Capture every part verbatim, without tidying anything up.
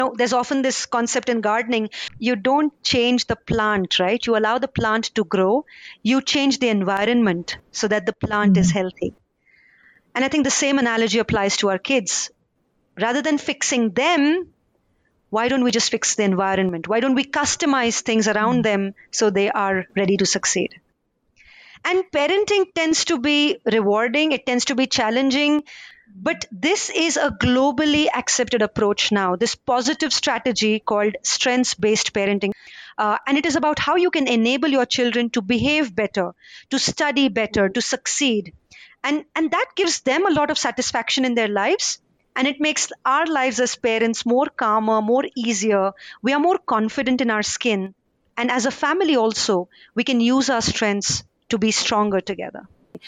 know, there's often this concept in gardening: you don't change the plant, right? You allow the plant to grow, you change the environment so that the plant is healthy. And I think the same analogy applies to our kids. Rather than fixing them, why don't we just fix the environment? Why don't we customize things around them so they are ready to succeed? And parenting tends to be rewarding, it tends to be challenging, but this is a globally accepted approach now, this positive strategy called strengths based parenting. Uh, and it is about how you can enable your children to behave better, to study better, to succeed. And, and that gives them a lot of satisfaction in their lives. And it makes our lives as parents more calmer, more easier. We are more confident in our skin. And as a family also, we can use our strengths to be stronger together.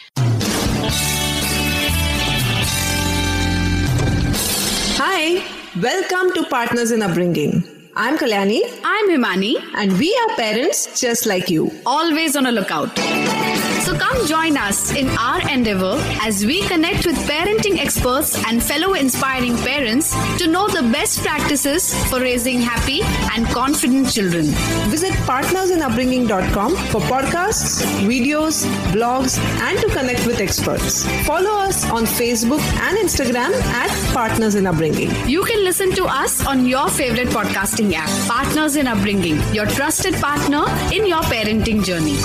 Hi, welcome to Partners in Upbringing. I'm Kalyani. I'm Himani. And we are parents just like you. Always on a lookout. So come join us in our endeavor as we connect with parenting experts and fellow inspiring parents to know the best practices for raising happy and confident children. Visit partners in upbringing dot com for podcasts, videos, blogs, and to connect with experts. Follow us on Facebook and Instagram at Partners in Upbringing. You can listen to us on your favorite podcasting app, Partners in Upbringing, your trusted partner in your parenting journey.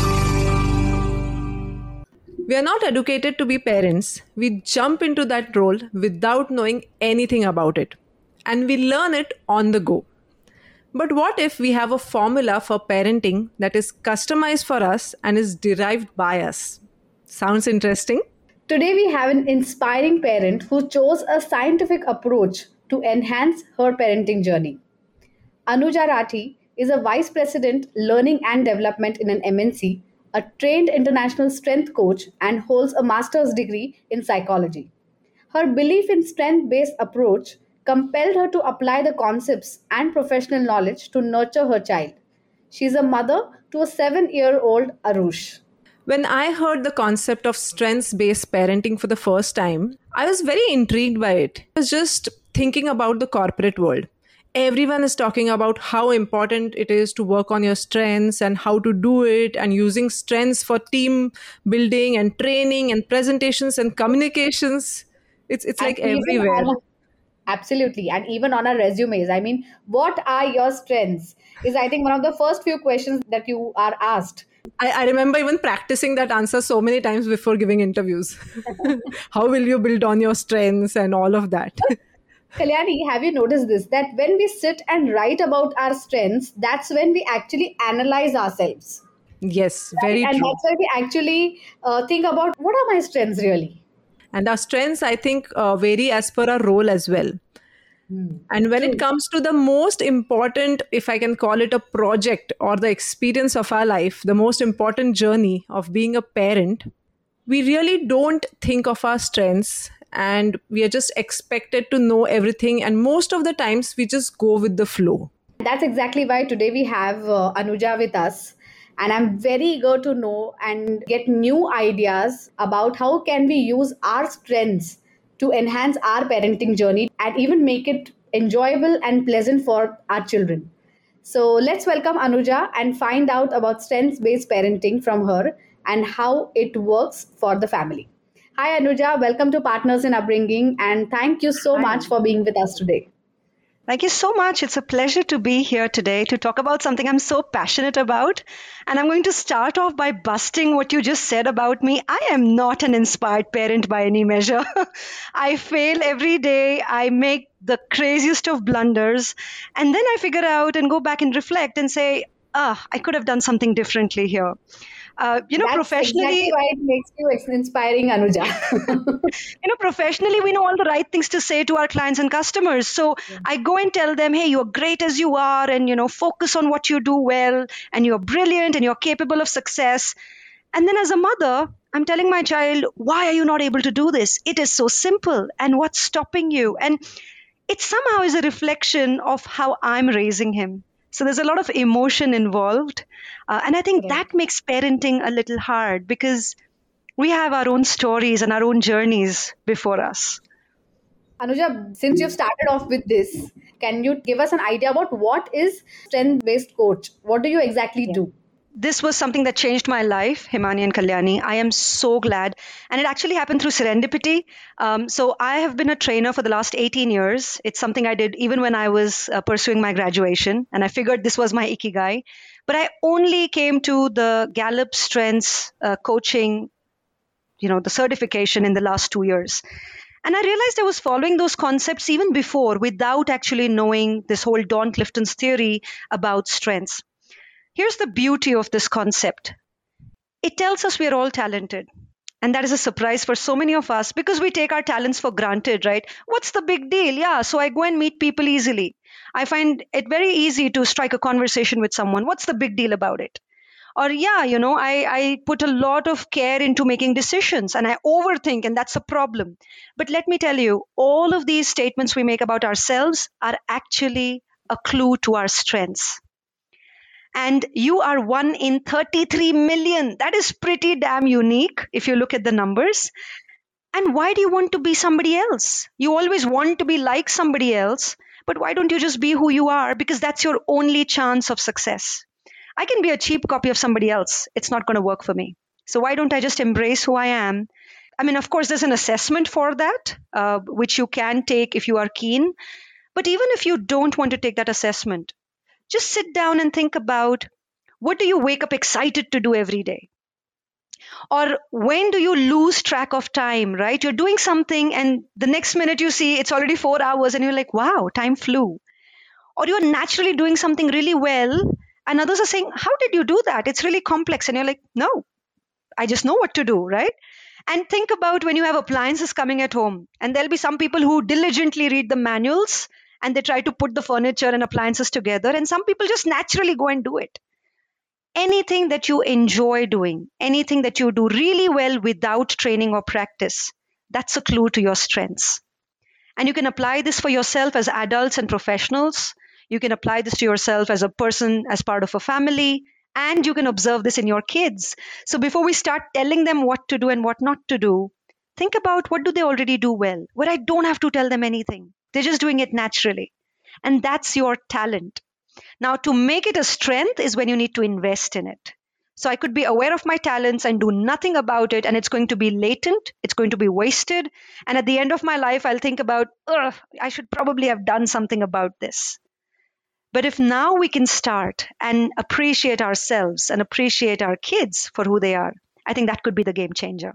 We are not educated to be parents. We jump into that role without knowing anything about it. And we learn it on the go. But what if we have a formula for parenting that is customized for us and is derived by us? Sounds interesting? Today we have an inspiring parent who chose a scientific approach to enhance her parenting journey. Anuja Rathi is a Vice President Learning and Development in an M N C, a trained international strength coach, and holds a master's degree in psychology. Her belief in strength-based approach compelled her to apply the concepts and professional knowledge to nurture her child. She is a mother to a seven-year-old Arush. When I heard the concept of strengths-based parenting for the first time, I was very intrigued by it. I was just thinking about the corporate world. Everyone is talking about how important it is to work on your strengths and how to do it, and using strengths for team building and training and presentations and communications. It's it's like And even everywhere. on a- Absolutely. And even on our resumes, I mean, what are your strengths? Is, I think, one of the first few questions that you are asked. I, I remember even practicing that answer so many times before giving interviews. How will you build on your strengths and all of that? Kalyani, have you noticed this? That when we sit and write about our strengths, that's when we actually analyze ourselves. Yes, very And true. that's why we actually uh, think about what are my strengths really? And our strengths, I think, uh, vary as per our role as well. And when it comes to the most important, if I can call it a project or the experience of our life, the most important journey of being a parent, we really don't think of our strengths, and we are just expected to know everything. And most of the times we just go with the flow. That's exactly why today we have uh, Anuja with us. And I'm very eager to know and get new ideas about how can we use our strengths to enhance our parenting journey and even make it enjoyable and pleasant for our children. So let's welcome Anuja and find out about strengths-based parenting from her and how it works for the family. Hi Anuja, welcome to Partners in Upbringing, and thank you so Hi. much for being with us today. Thank you so much. It's a pleasure to be here today to talk about something I'm so passionate about. And I'm going to start off by busting what you just said about me. I am not an inspired parent by any measure. I fail every day. I make the craziest of blunders. And then I figure out and go back and reflect and say, ah, I could have done something differently here. Uh, you know, That's professionally, exactly why it makes you ex- inspiring, Anuja. you know, professionally, we know all the right things to say to our clients and customers. So I go and tell them, hey, you're great as you are, and, you know, focus on what you do well, and you're brilliant, and you're capable of success. And then as a mother, I'm telling my child, why are you not able to do this? It is so simple. And what's stopping you? And it somehow is a reflection of how I'm raising him. So there's a lot of emotion involved. Uh, and I think Correct. that makes parenting a little hard because we have our own stories and our own journeys before us. Anuja, since you've started off with this, Can you give us an idea about what is strength-based coach? What do you exactly Yeah. do? This was something that changed my life, Himani and Kalyani. I am so glad. And it actually happened through serendipity. Um, so I have been a trainer for the last eighteen years. It's something I did even when I was uh, pursuing my graduation. And I figured this was my ikigai. But I only came to the Gallup Strengths uh, coaching, you know, the certification in the last two years. And I realized I was following those concepts even before without actually knowing this whole Don Clifton's theory about strengths. Here's the beauty of this concept. It tells us we are all talented. And that is a surprise for so many of us because we take our talents for granted, right? What's the big deal? Yeah, so I go and meet people easily. I find it very easy to strike a conversation with someone. What's the big deal about it? Or, yeah, you know, I, I put a lot of care into making decisions and I overthink, and that's a problem. But let me tell you, all of these statements we make about ourselves are actually a clue to our strengths. And you are one in thirty-three million. That is pretty damn unique if you look at the numbers. And why do you want to be somebody else? You always want to be like somebody else, but why don't you just be who you are? Because that's your only chance of success. I can be a cheap copy of somebody else. It's not going to work for me. So why don't I just embrace who I am? I mean, of course, there's an assessment for that, uh, which you can take if you are keen. But even if you don't want to take that assessment, just sit down and think about, what do you wake up excited to do every day? Or when do you lose track of time, right? You're doing something and the next minute you see it's already four hours and you're like, wow, time flew. Or you're naturally doing something really well and others are saying, how did you do that? It's really complex. And you're like, no, I just know what to do, right? And think about when you have appliances coming at home, and there'll be some people who diligently read the manuals and they try to put the furniture and appliances together, and some people just naturally go and do it. Anything that you enjoy doing, anything that you do really well without training or practice, that's a clue to your strengths. And you can apply this for yourself as adults and professionals. You can apply this to yourself as a person, as part of a family, and you can observe this in your kids. So before we start telling them what to do and what not to do, think about, what do they already do well, where I don't have to tell them anything. They're just doing it naturally. And that's your talent. Now, to make it a strength is when you need to invest in it. So I could be aware of my talents and do nothing about it, and it's going to be latent, it's going to be wasted. And at the end of my life, I'll think about, ugh, I should probably have done something about this. But if now we can start and appreciate ourselves and appreciate our kids for who they are, I think that could be the game changer.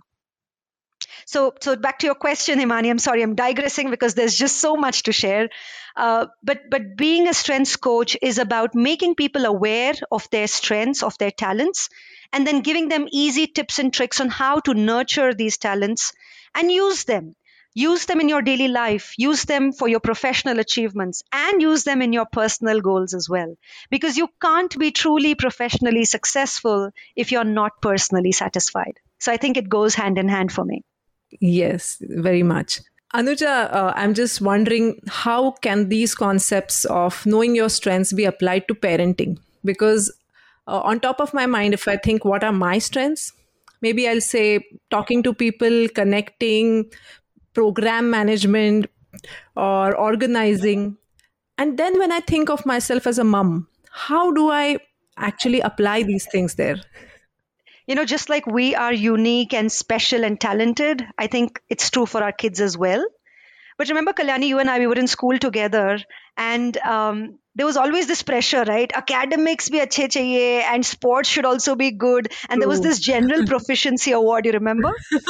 So, so back to your question, Himani, I'm sorry, I'm digressing because there's just so much to share. Uh, but, but being a strengths coach is about making people aware of their strengths, of their talents, and then giving them easy tips and tricks on how to nurture these talents and use them. Use them in your daily life, use them for your professional achievements, and use them in your personal goals as well. Because you can't be truly professionally successful if you're not personally satisfied. So I think it goes hand in hand for me. Yes, very much. Anuja, uh, I'm just wondering, how can these concepts of knowing your strengths be applied to parenting? Because uh, on top of my mind, if I think what are my strengths, maybe I'll say talking to people, connecting, program management, or organizing. And then when I think of myself as a mom, how do I actually apply these things there? You know, just like we are unique and special and talented, I think it's true for our kids as well. But remember, Kalyani, you and I, we were in school together, and um, there was always this pressure, right? Academics bhi achhe chahiye, and sports should also be good. And there was this general proficiency award, you remember?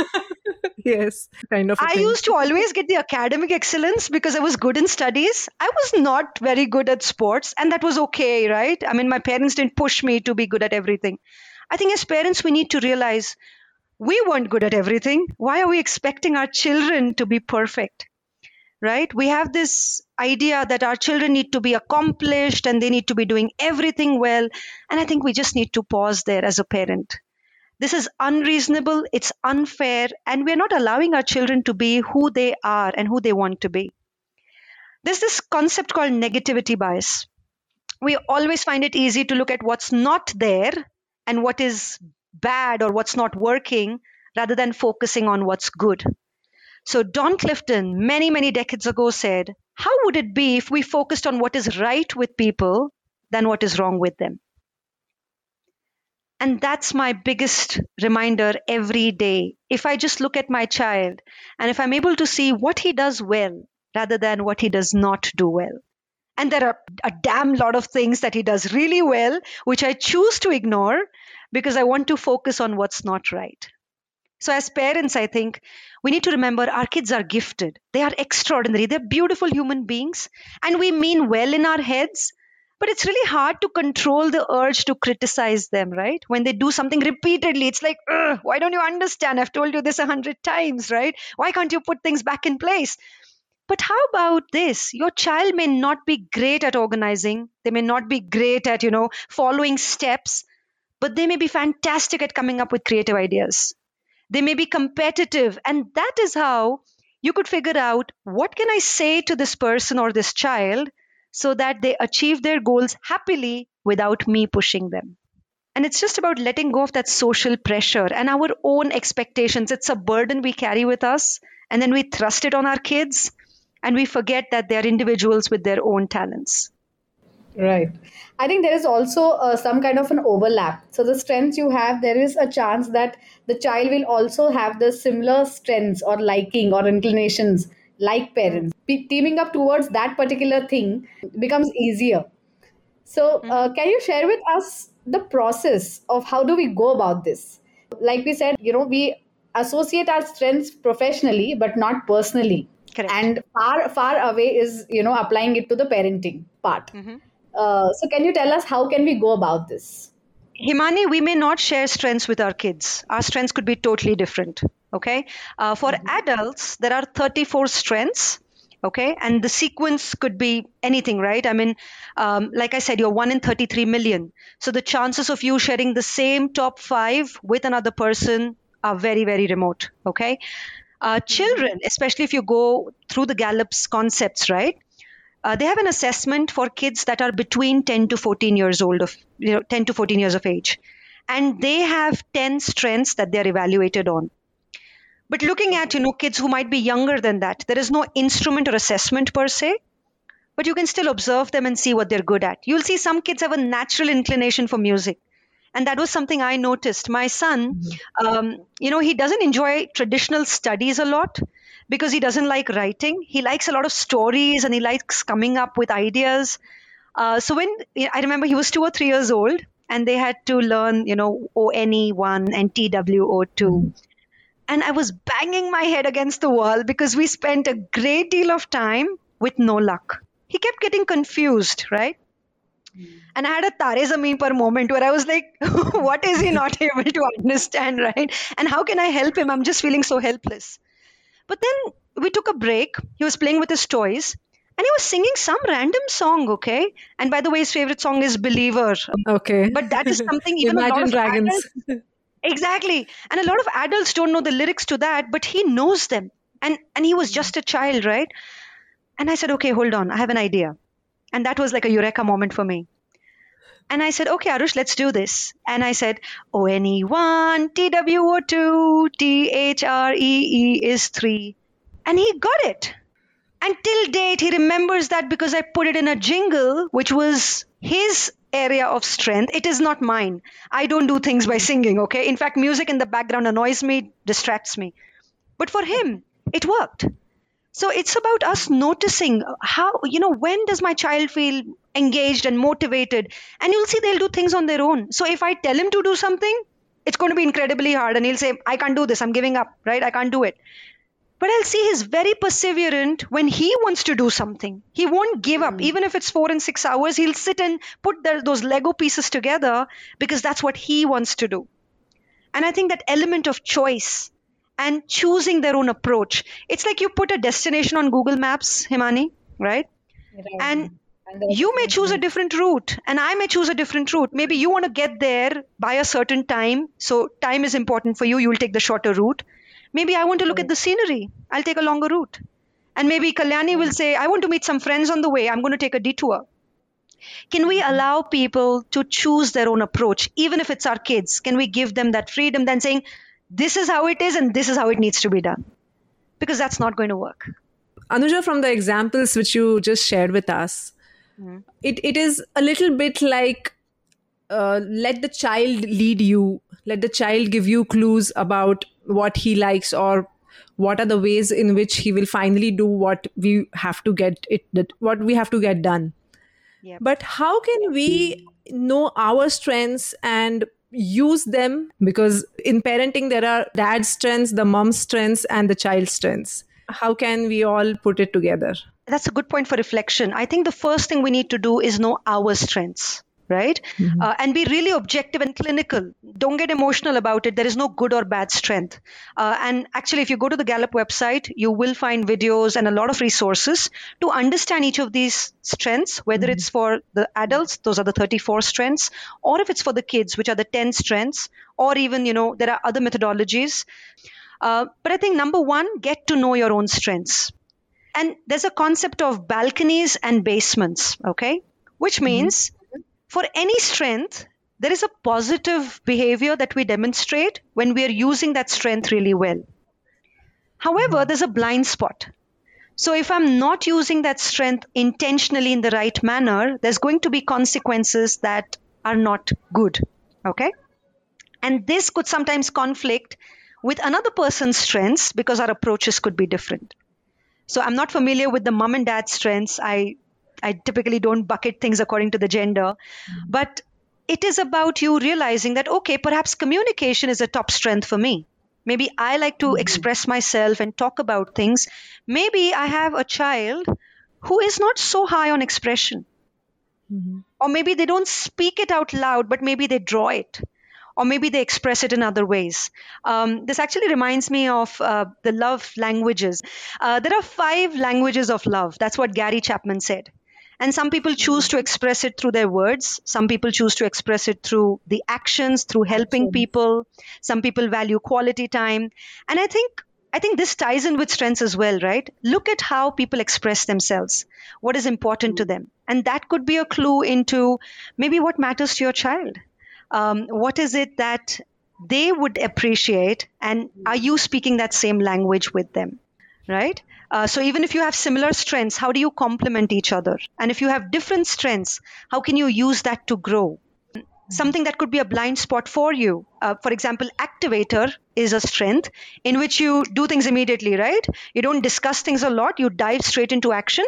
Yes, kind of. a I thing. used to always get the academic excellence because I was good in studies. I was not very good at sports, and that was okay, right? I mean, my parents didn't push me to be good at everything. I think as parents, we need to realize we weren't good at everything. Why are we expecting our children to be perfect? Right? We have this idea that our children need to be accomplished and they need to be doing everything well. And I think we just need to pause there as a parent. This is unreasonable, it's unfair, and we're not allowing our children to be who they are and who they want to be. There's this concept called negativity bias. We always find it easy to look at what's not there and what is bad or what's not working rather than focusing on what's good. So Don Clifton, many, many decades ago said, how would it be if we focused on what is right with people than what is wrong with them? And that's my biggest reminder every day. If I just look at my child and if I'm able to see what he does well rather than what he does not do well. And there are a damn lot of things that he does really well, which I choose to ignore because I want to focus on what's not right. So as parents, I think we need to remember our kids are gifted. They are extraordinary. They're beautiful human beings. And we mean well in our heads. But it's really hard to control the urge to criticize them, right? When they do something repeatedly, it's like, why don't you understand? I've told you this a hundred times, right? Why can't you put things back in place? But how about this? Your child may not be great at organizing. They may not be great at, you know, following steps, but they may be fantastic at coming up with creative ideas. They may be competitive. And that is how you could figure out, what can I say to this person or this child so that they achieve their goals happily without me pushing them? And it's just about letting go of that social pressure and our own expectations. It's a burden we carry with us, and then we thrust it on our kids, and we forget that they're individuals with their own talents. Right. I think there is also uh, some kind of an overlap. So the strengths you have, there is a chance that the child will also have the similar strengths or liking or inclinations like parents. Be- teaming up towards that particular thing becomes easier. So uh, can you share with us the process of how do we go about this? Like we said, you know, we associate our strengths professionally, but not personally. Correct. And far, far away is, you know, applying it to the parenting part. Mm-hmm. Uh, so can you tell us how can we go about this? Himani, we may not share strengths with our kids. Our strengths could be totally different. Okay. Uh, for mm-hmm. adults, there are thirty-four strengths. Okay. And the sequence could be anything, right? I mean, um, like I said, you're one in thirty-three million. So the chances of you sharing the same top five with another person are very, very remote. Okay. Uh, children, especially if you go through the Gallup's concepts, right? Uh, they have an assessment for kids that are between ten to fourteen years old, of you know, ten to fourteen years of age. And they have ten strengths that they're evaluated on. But looking at, you know, kids who might be younger than that, there is no instrument or assessment per se, but you can still observe them and see what they're good at. You'll see some kids have a natural inclination for music. And that was something I noticed. My son, um, you know, he doesn't enjoy traditional studies a lot because he doesn't like writing. He likes a lot of stories and he likes coming up with ideas. Uh, so when I remember he was two or three years old and they had to learn, you know, O N E one and T W O two. And I was banging my head against the wall because we spent a great deal of time with no luck. He kept getting confused, right? And I had a Tare Zameen Par moment where I was like, what is he not able to understand, right? And how can I help him? I'm just feeling so helpless. But then we took a break. He was playing with his toys and he was singing some random song, okay? And by the way, his favorite song is Believer. Okay. But that is something even Imagine a lot of Dragons. adults... Exactly. And a lot of adults don't know the lyrics to that, but he knows them. And, and he was just a child, right? And I said, okay, hold on. I have an idea. And that was like a eureka moment for me. And I said, okay, Arush, let's do this. And I said, O N E one, T W O two, T H R E E is three. And he got it. And till date, he remembers that because I put it in a jingle, which was his area of strength. It is not mine. I don't do things by singing, okay? In fact, music in the background annoys me, distracts me. But for him, it worked. So it's about us noticing how, you know, when does my child feel engaged and motivated? And you'll see they'll do things on their own. So if I tell him to do something, it's going to be incredibly hard. And he'll say, I can't do this. I'm giving up, right? I can't do it. But I'll see he's very perseverant when he wants to do something. He won't give up. Even if it's four and six hours, he'll sit and put the, those Lego pieces together because that's what he wants to do. And I think that element of choice and choosing their own approach. It's like you put a destination on Google Maps, Himani, right? right. And, and you may choose a different route and I may choose a different route. Maybe you want to get there by a certain time. So time is important for you. You'll take the shorter route. Maybe I want to look at the scenery. I'll take a longer route. And maybe Kalyani will say, I want to meet some friends on the way. I'm going to take a detour. Can we allow people to choose their own approach, even if it's our kids? Can we give them that freedom than saying, this is how it is and this is how it needs to be done? Because that's not going to work. Anuja, from the examples which you just shared with us, mm. it, it is a little bit like uh, let the child lead you, let the child give you clues about what he likes or what are the ways in which he will finally do what we have to get it, what we have to get done. Yep. But how can we know our strengths and use them? Because in parenting, there are dad's strengths, the mom's strengths, and the child's strengths. How can we all put it together? That's a good point for reflection. I think the first thing we need to do is know our strengths. Right? Mm-hmm. Uh, and be really objective and clinical. Don't get emotional about it. There is no good or bad strength. Uh, and actually, if you go to the Gallup website, you will find videos and a lot of resources to understand each of these strengths, whether mm-hmm. it's for the adults, those are the thirty-four strengths, or if it's for the kids, which are the ten strengths, or even, you know, there are other methodologies. Uh, but I think number one, get to know your own strengths. And there's a concept of balconies and basements, okay? Which means mm-hmm. for any strength, there is a positive behavior that we demonstrate when we are using that strength really well. However, mm-hmm. there's a blind spot. So if I'm not using that strength intentionally in the right manner, there's going to be consequences that are not good. Okay? And this could sometimes conflict with another person's strengths because our approaches could be different. So I'm not familiar with the mom and dad's strengths. I I typically don't bucket things according to the gender, mm-hmm. but it is about you realizing that, okay, perhaps communication is a top strength for me. Maybe I like to mm-hmm. express myself and talk about things. Maybe I have a child who is not so high on expression. Mm-hmm. Or maybe they don't speak it out loud, but maybe they draw it. Or maybe they express it in other ways. Um, this actually reminds me of uh, the love languages. Uh, there are five languages of love. That's what Gary Chapman said. And some people choose to express it through their words. Some people choose to express it through the actions, through helping people. Some people value quality time. And I think I think this ties in with strengths as well, right? Look at how people express themselves. What is important to them? And that could be a clue into maybe what matters to your child. Um, what is it that they would appreciate? And are you speaking that same language with them, right? Uh, so even if you have similar strengths, how do you complement each other? And if you have different strengths, how can you use that to grow? Something that could be a blind spot for you. Uh, for example, activator is a strength in which you do things immediately, right? You don't discuss things a lot. You dive straight into action.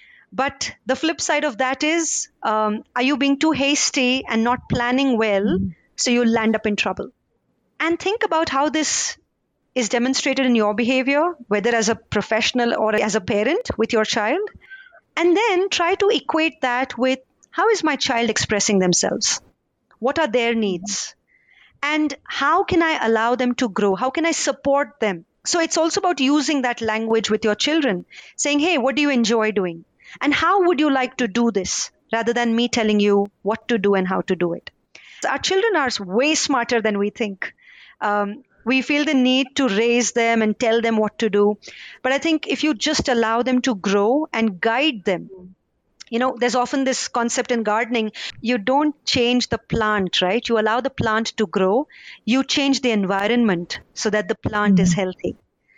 But the flip side of that is, um, are you being too hasty and not planning well, mm. so you'll land up in trouble? And think about how this is demonstrated in your behavior, whether as a professional or as a parent with your child. And then try to equate that with, how is my child expressing themselves? What are their needs? And how can I allow them to grow? How can I support them? So it's also about using that language with your children, saying, hey, what do you enjoy doing? And how would you like to do this? Rather than me telling you what to do and how to do it. Our children are way smarter than we think. Um, we feel the need to raise them and tell them what to do. But I think if you just allow them to grow and guide them, you know, there's often this concept in gardening, you don't change the plant, right? You allow the plant to grow. You change the environment so that the plant mm-hmm. is healthy.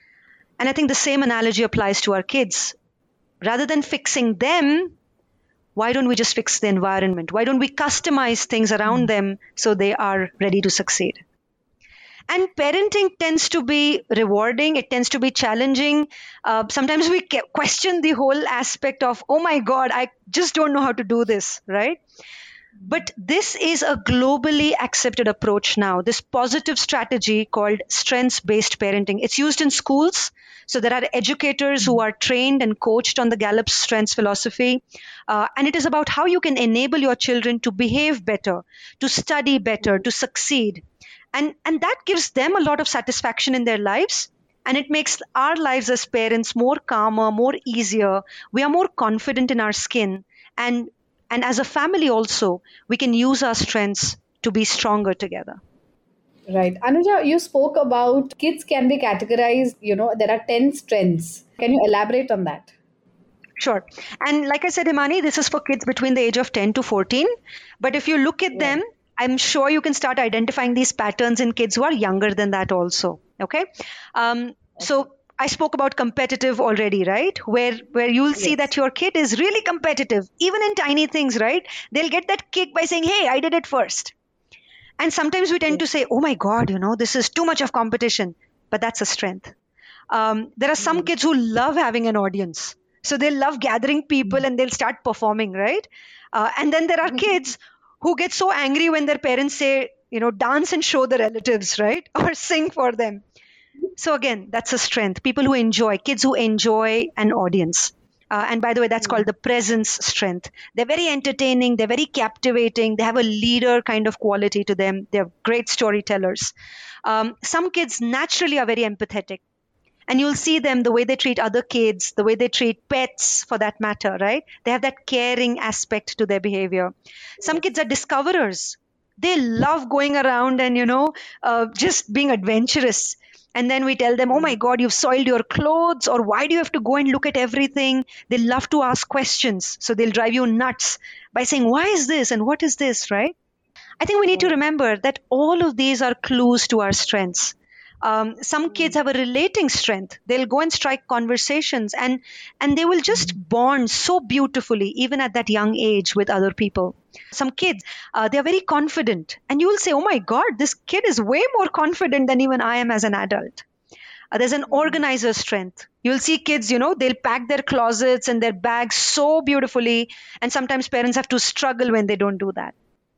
And I think the same analogy applies to our kids. Rather than fixing them, why don't we just fix the environment? Why don't we customize things around them so they are ready to succeed? And parenting tends to be rewarding. It tends to be challenging. Uh, sometimes we question the whole aspect of, oh my God, I just don't know how to do this, right? But this is a globally accepted approach now, this positive strategy called strengths-based parenting. It's used in schools. So there are educators who are trained and coached on the Gallup strengths philosophy. Uh, and it is about how you can enable your children to behave better, to study better, to succeed. And, and that gives them a lot of satisfaction in their lives. And it makes our lives as parents more calmer, more easier. We are more confident in our skin. And And as a family also, we can use our strengths to be stronger together. Right. Anuja, you spoke about kids can be categorized, you know, there are ten strengths. Can you elaborate on that? Sure. And like I said, Himani, this is for kids between the age of ten to fourteen. But if you look at yeah. them, I'm sure you can start identifying these patterns in kids who are younger than that also. Okay. Um, okay. So I spoke about competitive already, right? Where where you'll see Yes. that your kid is really competitive, even in tiny things, right? They'll get that kick by saying, "Hey, I did it first." And sometimes we tend to Yes. say, "Oh my God, you know, this is too much of competition," but that's a strength. Um, there are some Mm. kids who love having an audience, so they love gathering people and they'll start performing, right? Uh, and then there are kids who get so angry when their parents say, you know, dance and show the relatives, right? Or sing for them. So again, that's a strength. People who enjoy, kids who enjoy an audience. Uh, and by the way, that's called the presence strength. They're very entertaining, they're very captivating, they have a leader kind of quality to them, they're great storytellers. Um, some kids naturally are very empathetic. And you'll see them the way they treat other kids, the way they treat pets for that matter, right? They have that caring aspect to their behavior. Some kids are discoverers. They love going around and, you know, uh, just being adventurous. And then we tell them, oh my God, you've soiled your clothes, or why do you have to go and look at everything? They love to ask questions. So they'll drive you nuts by saying, why is this and what is this, right? I think we need to remember that all of these are clues to our strengths. Um, some kids have a relating strength. They'll go and strike conversations, and and they will just bond so beautifully, even at that young age, with other people. Some kids, uh, they're very confident, and you will say, "Oh my God, this kid is way more confident than even I am as an adult." Uh, there's an organizer strength. You'll see kids, you know, they'll pack their closets and their bags so beautifully, and sometimes parents have to struggle when they don't do that.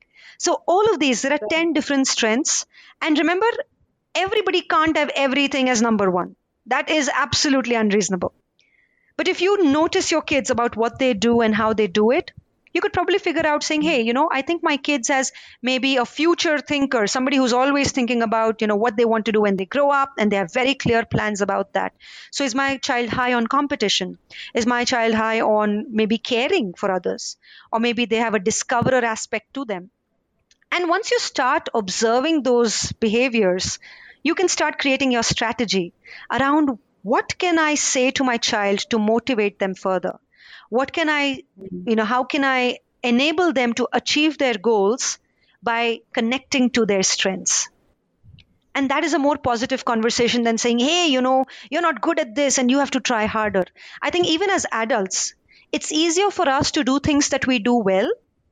So all of these, there are ten different strengths. And remember, everybody can't have everything as number one. That is absolutely unreasonable. But if you notice your kids about what they do and how they do it, you could probably figure out saying, hey, you know, I think my kids has maybe a future thinker, somebody who's always thinking about, you know, what they want to do when they grow up, and they have very clear plans about that. So is my child high on competition? Is my child high on maybe caring for others? Or maybe they have a discoverer aspect to them. And once you start observing those behaviors, you can start creating your strategy around what can I say to my child to motivate them further? What can I, you know, how can I enable them to achieve their goals by connecting to their strengths? And that is a more positive conversation than saying, hey, you know, you're not good at this and you have to try harder. I think even as adults, it's easier for us to do things that we do well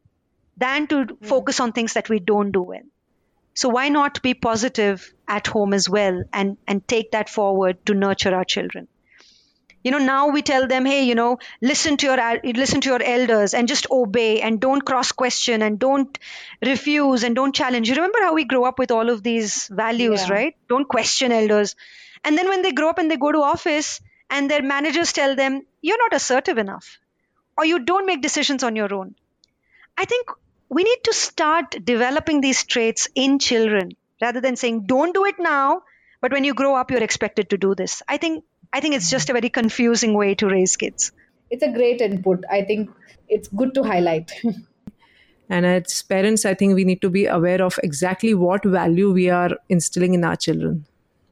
than to mm. focus on things that we don't do well. So why not be positive at home as well, and, and take that forward to nurture our children? You know, now we tell them, hey, you know, listen to your listen to your elders and just obey, and don't cross question, and don't refuse, and don't challenge. You remember how we grow up with all of these values, yeah. right? Don't question elders. And then when they grow up and they go to office and their managers tell them, you're not assertive enough, or you don't make decisions on your own. I think we need to start developing these traits in children rather than saying, don't do it now, but when you grow up, you're expected to do this. I think I think it's just a very confusing way to raise kids. It's a great input. I think it's good to highlight. And as parents, I think we need to be aware of exactly what value we are instilling in our children,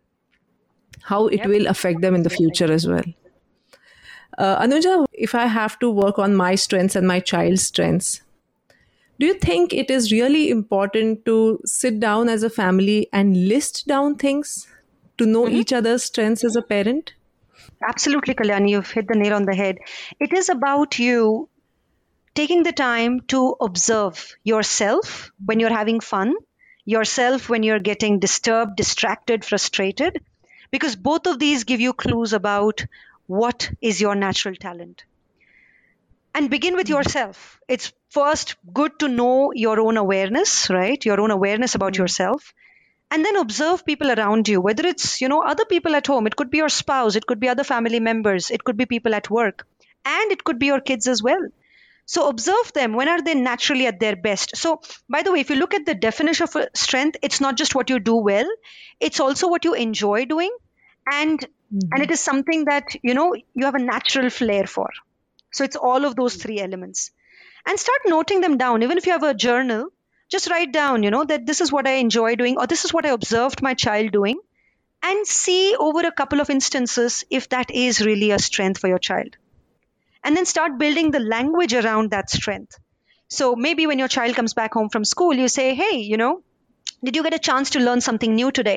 how it yep. will affect them in the future as well. Uh, Anuja, if I have to work on my strengths and my child's strengths, do you think it is really important to sit down as a family and list down things to know mm-hmm. each other's strengths as a parent? Absolutely, Kalyani, you've hit the nail on the head. It is about you taking the time to observe yourself when you're having fun, yourself when you're getting disturbed, distracted, frustrated, because both of these give you clues about what is your natural talent. And begin with yourself. It's first good to know your own awareness, right? Your own awareness about mm-hmm. yourself. And then observe people around you, whether it's, you know, other people at home. It could be your spouse. It could be other family members. It could be people at work. And it could be your kids as well. So observe them. When are they naturally at their best? So, by the way, if you look at the definition of strength, it's not just what you do well. It's also what you enjoy doing. And, mm-hmm. and it is something that, you know, you have a natural flair for. So it's all of those three elements. And start noting them down. Even if you have a journal, just write down, you know, that this is what I enjoy doing, or this is what I observed my child doing, and see over a couple of instances if that is really a strength for your child. And then start building the language around that strength. So maybe when your child comes back home from school, you say, hey, you know, did you get a chance to learn something new today?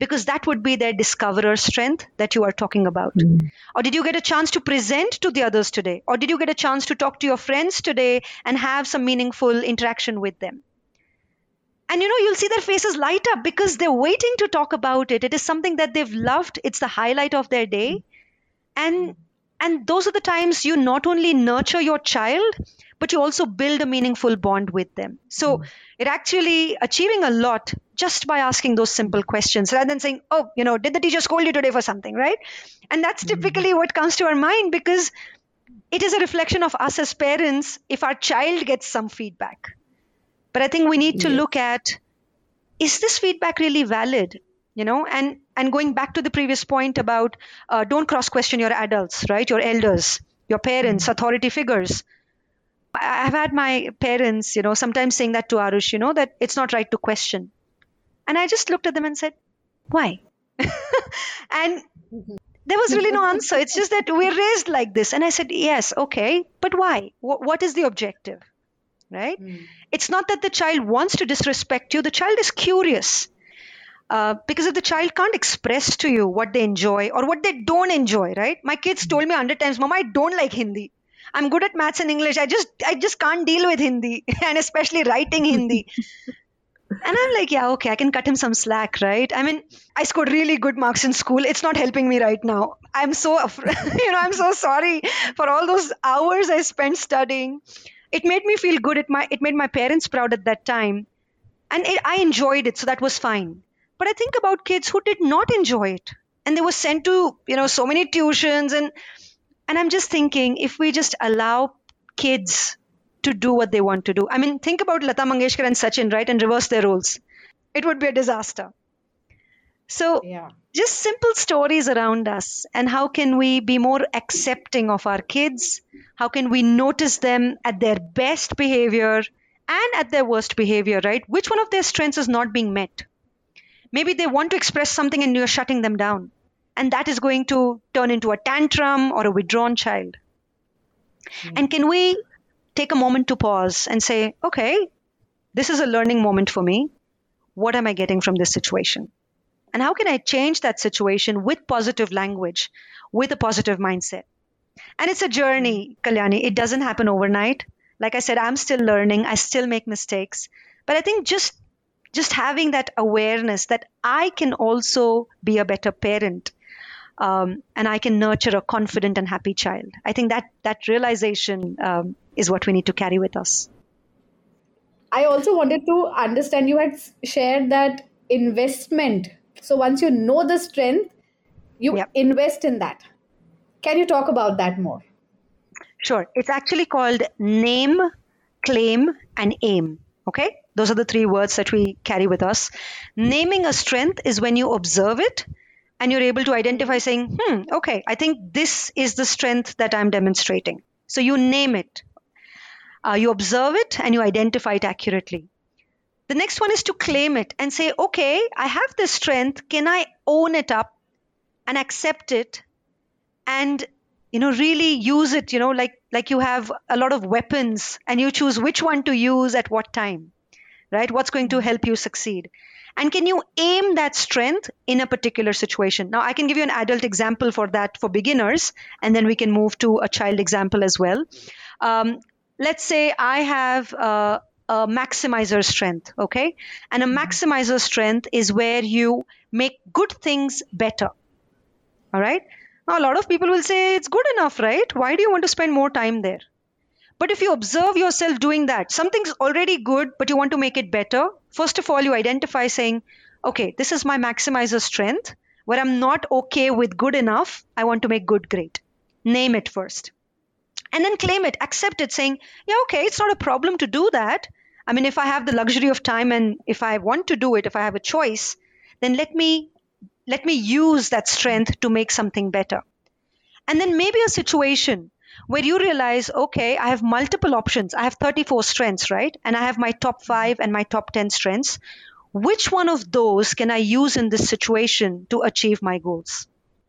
because that would be their discoverer strength that you are talking about. Mm. Or did you get a chance to present to the others today? Or did you get a chance to talk to your friends today and have some meaningful interaction with them? And you know, you'll see their faces light up because they're waiting to talk about it. It is something that they've loved. It's the highlight of their day. And and those are the times you not only nurture your child, but you also build a meaningful bond with them. So mm. it actually achieving a lot just by asking those simple questions rather than saying, oh, you know, did the teacher scold you today for something, right? And that's typically mm. what comes to our mind because it is a reflection of us as parents if our child gets some feedback. But I think we need to yeah. look at, is this feedback really valid? You know, and, and going back to the previous point about uh, don't cross-question your adults, right? Your elders, your parents, mm. authority figures. I've had my parents, you know, sometimes saying that to Arush, you know, that it's not right to question. And I just looked at them and said, why? And there was really no answer. It's just that we're raised like this. And I said, yes, okay, but why? W- what is the objective, right? Mm. It's not that the child wants to disrespect you. The child is curious. Uh, because if the child can't express to you what they enjoy or what they don't enjoy, right? My kids told me a hundred times, Mama, I don't like Hindi. I'm good at maths and English. I just, I just can't deal with Hindi and especially writing Hindi. And I'm like, yeah, okay, I can cut him some slack, right? I mean, I scored really good marks in school. It's not helping me right now. I'm so, you know, I'm so sorry for all those hours I spent studying. It made me feel good. It, my, it made my parents proud at that time. And it, I enjoyed it, so that was fine. But I think about kids who did not enjoy it. And they were sent to, you know, so many tuitions. And and I'm just thinking, if we just allow kids to do what they want to do. I mean, think about Lata Mangeshkar and Sachin, right? And reverse their roles. It would be a disaster. So yeah. just simple stories around us. And how can we be more accepting of our kids? How can we notice them at their best behavior and at their worst behavior, right? Which one of their strengths is not being met? Maybe they want to express something and you're shutting them down. And that is going to turn into a tantrum or a withdrawn child. Mm. And can we take a moment to pause and say, okay, this is a learning moment for me. What am I getting from this situation? And how can I change that situation with positive language, with a positive mindset? And it's a journey, Kalyani. It doesn't happen overnight. Like I said, I'm still learning. I still make mistakes. But I think just Just having that awareness that I can also be a better parent um, and I can nurture a confident and happy child. I think that that realization um, is what we need to carry with us. I also wanted to understand, you had shared that investment. So once you know the strength, you yep. invest in that. Can you talk about that more? Sure. It's actually called name, claim, and aim. Okay? Those are the three words that we carry with us. Naming a strength is when you observe it and you're able to identify saying, hmm, okay, I think this is the strength that I'm demonstrating. So you name it. Uh, you observe it and you identify it accurately. The next one is to claim it and say, okay, I have this strength. Can I own it up and accept it and, you know, really use it, you know, like, like you have a lot of weapons and you choose which one to use at what time. Right? What's going to help you succeed? And can you aim that strength in a particular situation? Now, I can give you an adult example for that for beginners, and then we can move to a child example as well. Um, let's say I have uh, a maximizer strength, okay? And a maximizer strength is where you make good things better, all right? Now, a lot of people will say, it's good enough, right? Why do you want to spend more time there? But if you observe yourself doing that, something's already good, but you want to make it better. First of all, you identify saying, okay, this is my maximizer strength where I'm not okay with good enough. I want to make good great. Name it first. And then claim it, accept it, saying, yeah, okay, it's not a problem to do that. I mean, if I have the luxury of time and if I want to do it, if I have a choice, then let me, let me use that strength to make something better. And then maybe a situation where you realize, okay, I have multiple options. I have thirty-four strengths, right? And I have my top five and my top ten strengths. Which one of those can I use in this situation to achieve my goals?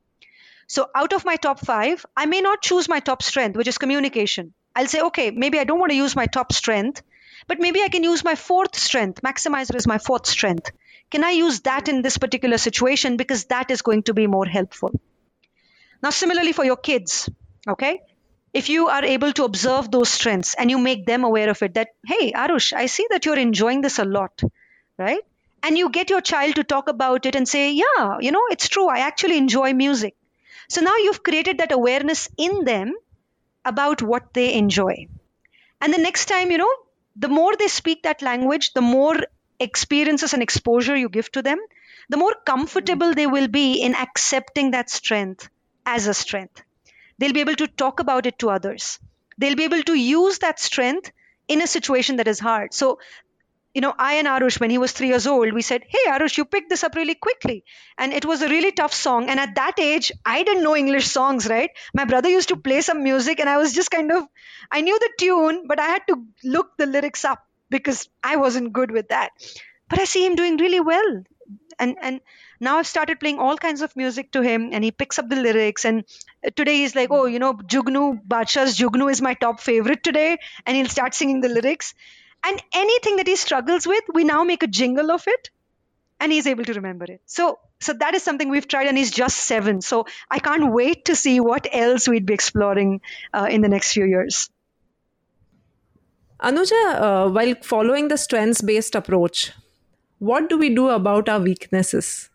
So out of my top five, I may not choose my top strength, which is communication. I'll say, okay, maybe I don't want to use my top strength, but maybe I can use my fourth strength. Maximizer is my fourth strength. Can I use that in this particular situation? Because that is going to be more helpful. Now, similarly for your kids, okay? If you are able to observe those strengths and you make them aware of it, that, hey, Arush, I see that you're enjoying this a lot, right? And you get your child to talk about it and say, yeah, you know, it's true. I actually enjoy music. So now you've created that awareness in them about what they enjoy. And the next time, you know, the more they speak that language, the more experiences and exposure you give to them, the more comfortable they will be in accepting that strength as a strength. They'll be able to talk about it to others. They'll be able to use that strength in a situation that is hard. So, you know, I and Arush, when he was three years old, we said, hey, Arush, you picked this up really quickly. And it was a really tough song. And at that age, I didn't know English songs, right? My brother used to play some music and I was just kind of, I knew the tune, but I had to look the lyrics up because I wasn't good with that. But I see him doing really well. And, and now I've started playing all kinds of music to him and he picks up the lyrics. And today he's like, oh, you know, Jugnu, Badshah's Jugnu is my top favorite today. And he'll start singing the lyrics. And anything that he struggles with, we now make a jingle of it and he's able to remember it. So, so that is something we've tried and he's just seven. So I can't wait to see what else we'd be exploring uh, in the next few years. Anuja, uh, while following the strengths-based approach, what do we do about our weaknesses?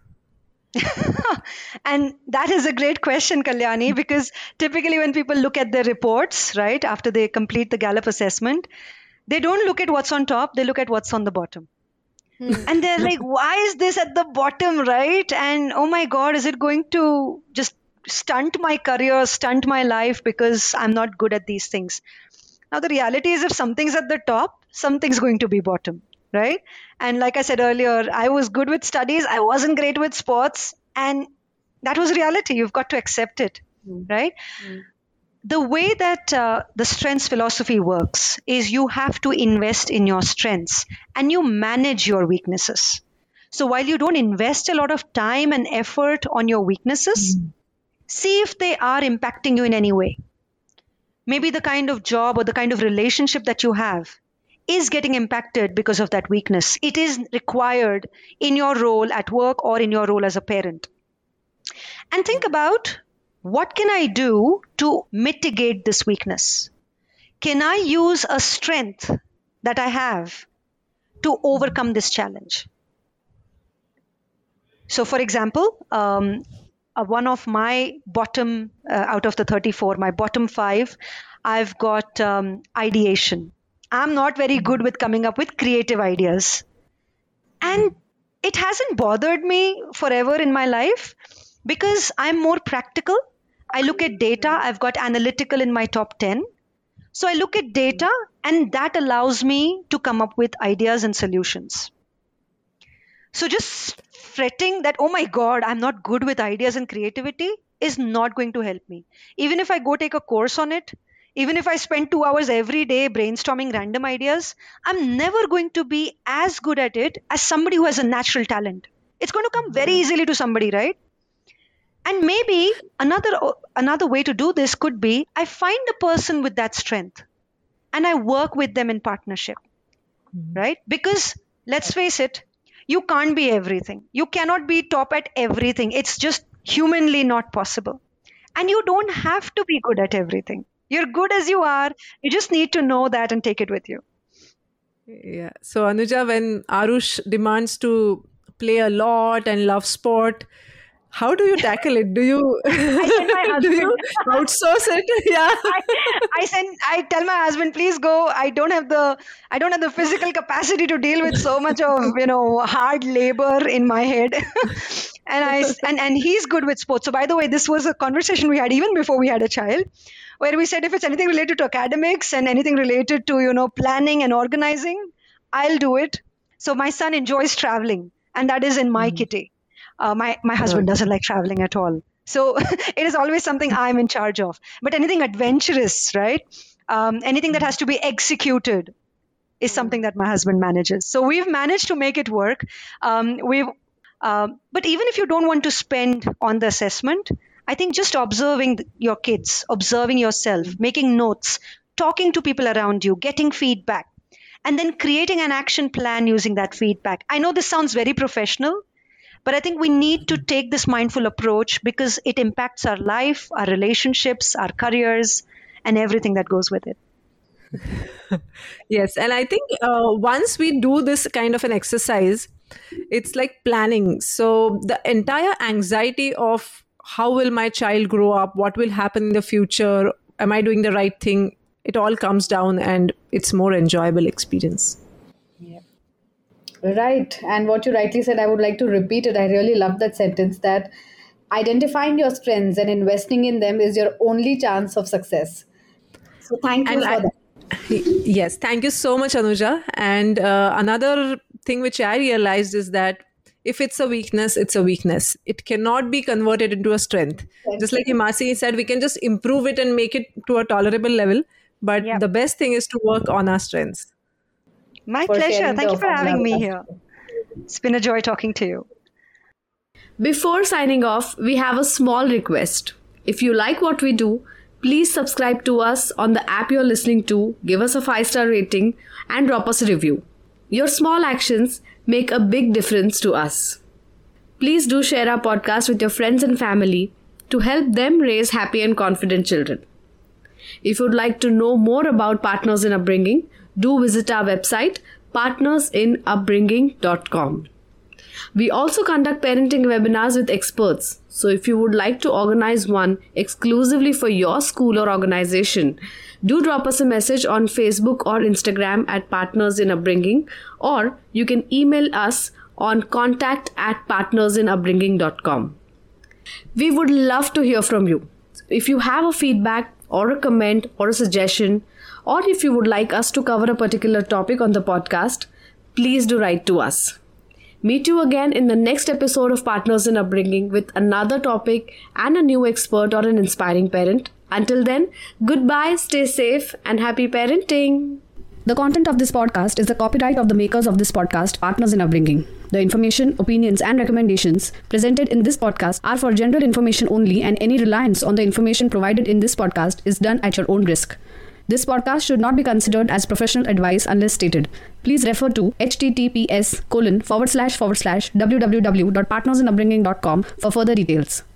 And that is a great question, Kalyani, because typically when people look at their reports, right, after they complete the Gallup assessment, they don't look at what's on top, they look at what's on the bottom. Hmm. And they're like, why is this at the bottom, right? And oh my God, is it going to just stunt my career, stunt my life because I'm not good at these things? Now, the reality is if something's at the top, something's going to be bottom, right? And like I said earlier, I was good with studies, I wasn't great with sports, and that was reality. You've got to accept it, hmm. right? Hmm. The way that uh, the strengths philosophy works is you have to invest in your strengths and you manage your weaknesses. So while you don't invest a lot of time and effort on your weaknesses, mm. see if they are impacting you in any way. Maybe the kind of job or the kind of relationship that you have is getting impacted because of that weakness. It is required in your role at work or in your role as a parent. And think about, what can I do to mitigate this weakness? Can I use a strength that I have to overcome this challenge? So, for example, um, uh, one of my bottom, uh, out of the thirty-four, my bottom five, I've got um, ideation. I'm not very good with coming up with creative ideas. And it hasn't bothered me forever in my life because I'm more practical. I look at data. I've got analytical in my top ten. So I look at data and that allows me to come up with ideas and solutions. So just fretting that, oh my God, I'm not good with ideas and creativity is not going to help me. Even if I go take a course on it, even if I spend two hours every day brainstorming random ideas, I'm never going to be as good at it as somebody who has a natural talent. It's going to come very easily to somebody, right? And maybe another another way to do this could be I find a person with that strength and I work with them in partnership, mm-hmm. right? Because let's face it, you can't be everything. You cannot be top at everything. It's just humanly not possible. And you don't have to be good at everything. You're good as you are. You just need to know that and take it with you. Yeah. So Anuja, when Arush demands to play a lot and love sport, how do you tackle it? Do you I do you outsource it? Yeah. I, I send I tell my husband, please go. I don't have the I don't have the physical capacity to deal with so much of, you know, hard labor in my head. and I and, and he's good with sports. So by the way, this was a conversation we had even before we had a child, where we said if it's anything related to academics and anything related to, you know, planning and organizing, I'll do it. So my son enjoys traveling, and that is in my mm-hmm. kitty. Uh, my, my husband doesn't like traveling at all. So it is always something I'm in charge of. But anything adventurous, right? Um, anything that has to be executed is something that my husband manages. So we've managed to make it work. Um, we've, uh, but even if you don't want to spend on the assessment, I think just observing your kids, observing yourself, making notes, talking to people around you, getting feedback. and then creating an action plan using that feedback. I know this sounds very professional, but I think we need to take this mindful approach because it impacts our life, our relationships, our careers, and everything that goes with it. Yes. And I think uh, once we do this kind of an exercise, it's like planning. So the entire anxiety of how will my child grow up? What will happen in the future? Am I doing the right thing? It all comes down and it's more enjoyable experience. Yeah. Right. And what you rightly said, I would like to repeat it. I really love that sentence, that identifying your strengths and investing in them is your only chance of success. So thank you And for I- that. Yes, thank you so much, Anuja. And uh, another thing which I realized is that if it's a weakness, it's a weakness. It cannot be converted into a strength. Yes. Just like Himasi said, we can just improve it and make it to a tolerable level. But Yep. the best thing is to work on our strengths. My For pleasure. sharing Thank the you for having me here. formula. It's been a joy talking to you. Before signing off, we have a small request. If you like what we do, please subscribe to us on the app you're listening to, give us a five-star rating, and drop us a review. Your small actions make a big difference to us. Please do share our podcast with your friends and family to help them raise happy and confident children. If you'd like to know more about Partners in Upbringing, do visit our website partners in upbringing dot com. We also conduct parenting webinars with experts. So if you would like to organize one exclusively for your school or organization, do drop us a message on Facebook or Instagram at Partners in Upbringing, or you can email us on contact at partners in upbringing dot com. We would love to hear from you. If you have a feedback or a comment or a suggestion, or if you would like us to cover a particular topic on the podcast, please do write to us. Meet you again in the next episode of Partners in Upbringing with another topic and a new expert or an inspiring parent. Until then, goodbye, stay safe, and happy parenting. The content of this podcast is the copyright of the makers of this podcast, Partners in Upbringing. The information, opinions, and recommendations presented in this podcast are for general information only, and any reliance on the information provided in this podcast is done at your own risk. This podcast should not be considered as professional advice unless stated. Please refer to https colon forward slash forward slash www dot partners in upbringing dot com for further details.